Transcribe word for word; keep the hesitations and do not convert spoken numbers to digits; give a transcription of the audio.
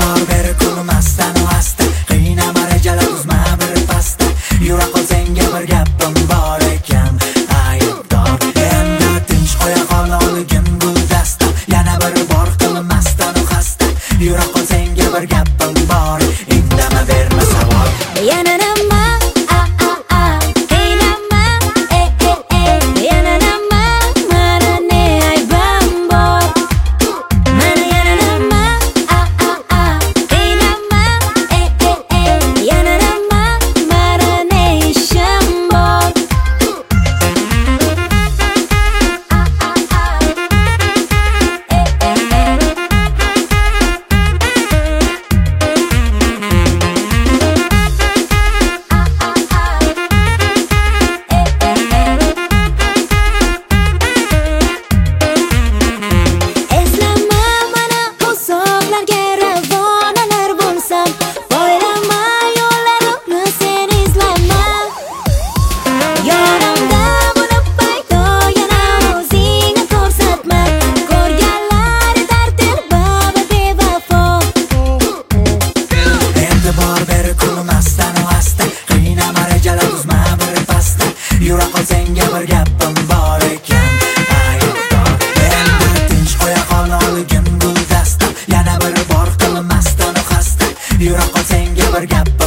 bor beri kulmasdan asta, qiynama rejalar uzma bir pasta. Yura qol senga bir gapim bor ekan, aybdor. Endi tinch qo'ya qol oligim guldasta, yana bir bor qilmasdan xasta. Yura qol senga bir gapim bor, indama berma savol. Yana nima a a a qiynama e e e yana nima mana ne aybim bor. Mana yana nima a a a qiynama e e e yana nima mana ne ishim bor. Eslama mana uzoqlarga ravonalar bo'lsam, poylama yo'llarimni sen izlama. Yonimda bo'lib paydo yana o'zingni ko'rsatma, ko'rganlari dartin baba bevafo. Endi bor beri kulmasdan asta, qiynama rejalar uzma bir pasta. Yura qol senga bir gapim bor ekan, aybdor. Endi tinch qo'ya qol oligim guldasta, yana bir bor qilmasdan xasta. Yura qol senga bir gapim